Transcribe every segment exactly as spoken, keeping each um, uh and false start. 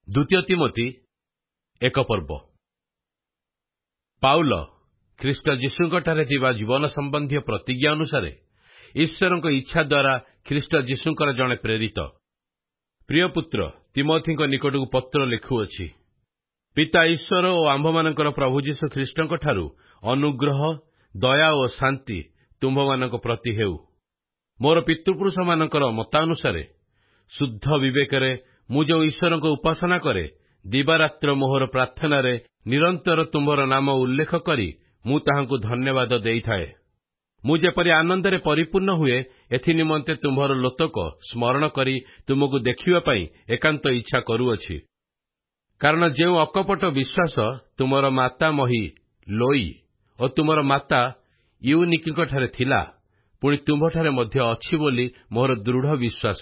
द्वितीय तिमोथी एक पर्व पाउल ख्रीष्ट जीशुଙ୍କଠାରେ ଥିବା ଜୀବନ ସମ୍ବନ୍ଧୀୟ ପ୍ରତିଜ୍ଞା ଅନୁସାରେ ଈଶ୍ୱରଙ୍କ ଇଚ୍ଛା ଦ୍ୱାରା ଖ୍ରୀଷ୍ଟ ଯୀଶୁଙ୍କର ଜଣେ ପ୍ରେରିତ ପ୍ରିୟ ପୁତ୍ର ତିମୋଥୀଙ୍କ ନିକଟକୁ ପତ୍ର ଲେଖୁଅଛି। ପିତା ଈଶ୍ୱର ଓ ଆମ୍ଭମାନଙ୍କର ପ୍ରଭୁ ଯୀଶୁ ଖ୍ରୀଷ୍ଟଙ୍କଠାରୁ ଅନୁଗ୍ରହ ଦୟା ଓ ଶାନ୍ତି ତୁମ୍ଭମାନଙ୍କ ପ୍ରତି ହେଉ। ମୋର ପିତୃପୁରୁଷମାନଙ୍କର ମତାନୁସାରେ ଶୁଦ୍ଧ ବିବେକରେ ମୁଁ ଯେଉଁ ଈଶ୍ୱରଙ୍କ ଉପାସନା କରେ, ଦିବାରାତ୍ର ମୋହର ପ୍ରାର୍ଥନାରେ ନିରନ୍ତର ତୁମ୍ଭର ନାମ ଉଲ୍ଲେଖ କରି ମୁଁ ତାହାଙ୍କୁ ଧନ୍ୟବାଦ ଦେଇଥାଏ। ମୁଁ ଯେପରି ଆନନ୍ଦରେ ପରିପୂର୍ଣ୍ଣ ହୁଏ, ଏଥି ନିମନ୍ତେ ତୁମ୍ଭର ଲୋତକ ସ୍ମରଣ କରି ତୁମକୁ ଦେଖିବା ପାଇଁ ଏକାନ୍ତ ଇଚ୍ଛା କରୁଅଛି। କାରଣ ଯେଉଁ ଅକପଟ ବିଶ୍ୱାସ ତୁମର ମାତା ମହୀ ଲୋଇ ଓ ତୁମର ମାତା ୟୁନିକିଙ୍କଠାରେ ଥିଲା, ପୁଣି ତୁମ୍ଭଠାରେ ମଧ୍ୟ ଅଛି ବୋଲି ମୋର ଦୃଢ଼ ବିଶ୍ୱାସ।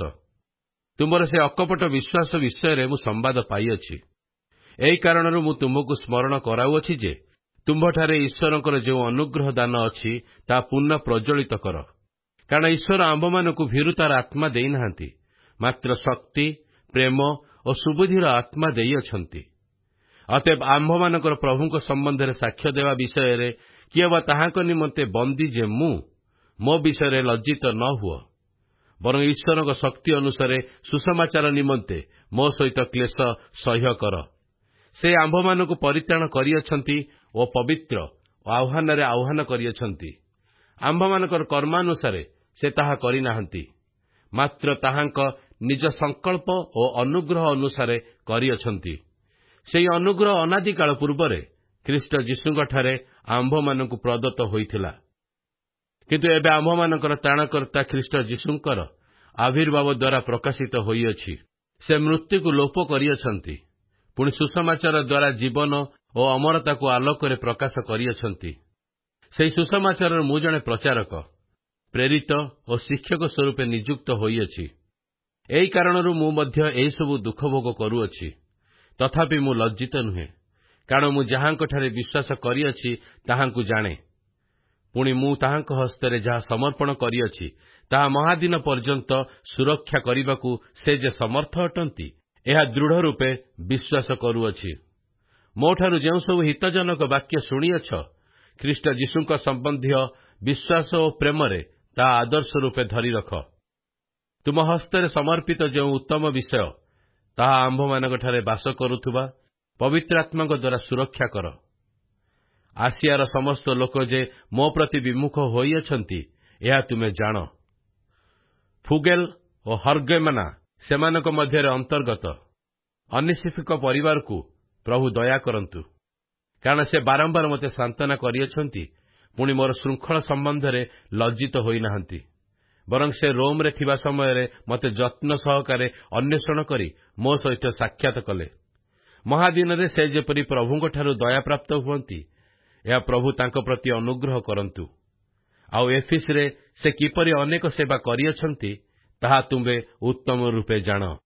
ତୁମର ସେ ଅକପଟ ବିଶ୍ୱାସ ବିଷୟରେ ମୁଁ ସମ୍ବାଦ ପାଇଅଛି। ଏହି କାରଣରୁ ମୁଁ ତୁମକୁ ସ୍ମରଣ କରାଉଅଛି ଯେ ତୁମ୍ଭଠାରେ ଈଶ୍ୱରଙ୍କର ଯେଉଁ ଅନୁଗ୍ରହ ଦାନ ଅଛି, ତାହା ପୁନଃ ପ୍ରଜ୍ୱଳିତ କର। କାରଣ ଈଶ୍ୱର ଆମ୍ଭମାନଙ୍କୁ ଭୀରୁତାର ଆତ୍ମା ଦେଇନାହାନ୍ତି, ମାତ୍ର ଶକ୍ତି ପ୍ରେମ ଓ ସୁବୁଦ୍ଧିର ଆତ୍ମା ଦେଇଅଛନ୍ତି। ଅତଏବ ଆମ୍ଭମାନଙ୍କର ପ୍ରଭୁଙ୍କ ସମ୍ବନ୍ଧରେ ସାକ୍ଷ୍ୟ ଦେବା ବିଷୟରେ କିଏ ବା ତାହାଙ୍କ ନିମନ୍ତେ ବନ୍ଦୀ ଯେ ମୁଁ, ମୋ ବିଷୟରେ ଲଜ୍ଜିତ ନ ହୁଅ, ବରଂ ଈଶ୍ୱରଙ୍କ ଶକ୍ତି ଅନୁସାରେ ସୁସମାଚାର ନିମନ୍ତେ ମୋ ସହିତ କ୍ଲେଶ ସହ୍ୟ କର। ସେ ଆମ୍ଭମାନଙ୍କୁ ପରିତ୍ରାଣ କରିଅଛନ୍ତି ଓ ପବିତ୍ର ଓ ଆହ୍ୱାନରେ ଆହ୍ୱାନ କରିଅଛନ୍ତି। ଆମ୍ଭମାନଙ୍କର କର୍ମାନୁସାରେ ସେ ତାହା କରିନାହାନ୍ତି, ମାତ୍ର ତାହାଙ୍କ ନିଜ ସଂକଳ୍ପ ଓ ଅନୁଗ୍ରହ ଅନୁସାରେ କରିଅଛନ୍ତି। ସେହି ଅନୁଗ୍ରହ ଅନାଦିକାଳ ପୂର୍ବରେ ଖ୍ରୀଷ୍ଟ ଯୀଶୁଙ୍କଠାରେ ଆମ୍ଭମାନଙ୍କୁ ପ୍ରଦତ୍ତ ହୋଇଥିଲା। କିନ୍ତୁ ଏବେ ଆମ୍ଭମାନଙ୍କର ତ୍ରାଣକର୍ତ୍ତା ଖ୍ରୀଷ୍ଟ ଯୀଶୁଙ୍କର ଆବିର୍ଭାବ ଦ୍ୱାରା ପ୍ରକାଶିତ ହୋଇଅଛି। ସେ ମୃତ୍ୟୁକୁ ଲୋପ କରିଅଛନ୍ତି, ପୁଣି ସୁସମାଚାର ଦ୍ୱାରା ଜୀବନ ଓ ଅମରତାକୁ ଆଲୋକରେ ପ୍ରକାଶ କରିଅଛନ୍ତି। ସେହି ସୁସମାଚାରର ମୁଁ ଜଣେ ପ୍ରଚାରକ, ପ୍ରେରିତ ଓ ଶିକ୍ଷକ ସ୍ୱରୂପେ ନିଯୁକ୍ତ ହୋଇଅଛି। ଏହି କାରଣରୁ ମୁଁ ମଧ୍ୟ ଏହିସବୁ ଦୁଃଖ ଭୋଗ କରୁଅଛି। ତଥାପି ମୁଁ ଲଜ୍ଜିତ ନୁହେଁ, କାରଣ ମୁଁ ଯାହାଙ୍କଠାରେ ବିଶ୍ୱାସ କରିଅଛି ତାହାଙ୍କୁ ଜାଣେ। ପୁଣି ମୁଁ ତାହାଙ୍କ ହସ୍ତରେ ଯାହା ସମର୍ପଣ କରିଅଛି, ତାହା ମହାଦିନ ପର୍ଯ୍ୟନ୍ତ ସୁରକ୍ଷା କରିବାକୁ ସେ ଯେ ସମର୍ଥ ଅଟନ୍ତି, ଏହା ଦୃଢ଼ ରୂପେ ବିଶ୍ୱାସ କରୁଅଛି। ମୋଠାରୁ ଯେଉଁସବୁ ହିତଜନକ ବାକ୍ୟ ଶୁଣିଅଛ, ଖ୍ରୀଷ୍ଟ ଯୀଶୁଙ୍କ ସମ୍ବନ୍ଧୀୟ ବିଶ୍ୱାସ ଓ ପ୍ରେମରେ ତାହା ଆଦର୍ଶ ରୂପେ ଧରି ରଖ। ତୁମ ହସ୍ତରେ ସମର୍ପିତ ଯେଉଁ ଉତ୍ତମ ବିଷୟ, ତାହା ଆମ୍ଭମାନଙ୍କଠାରେ ବାସ କରୁଥିବା ପବିତ୍ର ଆତ୍ମାଙ୍କ ଦ୍ୱାରା ସୁରକ୍ଷା କର। ଆସିଆର ସମସ୍ତ ଲୋକ ଯେ ମୋ ପ୍ରତି ବିମୁଖ ହୋଇଅଛନ୍ତି, ଏହା ତୁମେ ଜାଣ। ଫୁଗେଲ ଓ ହର୍ଗେମନା ସେମାନଙ୍କ ମଧ୍ୟରେ ଅନ୍ତର୍ଗତ। ଅନିସିଫିଙ୍କ ପରିବାରକୁ ପ୍ରଭୁ ଦୟା କରନ୍ତୁ, କାରଣ ସେ ବାରମ୍ବାର ମୋତେ ସାନ୍ତ୍ୱନା କରିଅଛନ୍ତି, ପୁଣି ମୋର ଶୃଙ୍ଖଳ ସମ୍ବନ୍ଧରେ ଲଜ୍ଜିତ ହୋଇନାହାନ୍ତି। ବରଂ ସେ ରୋମରେ ଥିବା ସମୟରେ ମୋତେ ଯତ୍ନ ସହକାରେ ଅନ୍ୱେଷଣ କରି ମୋ ସହିତ ସାକ୍ଷାତ କଲେ। ମହାଦିନରେ ସେ ଯେପରି ପ୍ରଭୁଙ୍କଠାରୁ ଦୟାପ୍ରାପ୍ତ ହୁଅନ୍ତି, ଏହା ପ୍ରଭୁ ତାଙ୍କ ପ୍ରତି ଅନୁଗ୍ରହ କରନ୍ତୁ। ଆଉ ଏଫିସରେ ସେ କିପରି ଅନେକ ସେବା କରିଅଛନ୍ତି, ତାହା ତୁମ୍ଭେ ଉତ୍ତମ ରୂପେ ଜାଣ।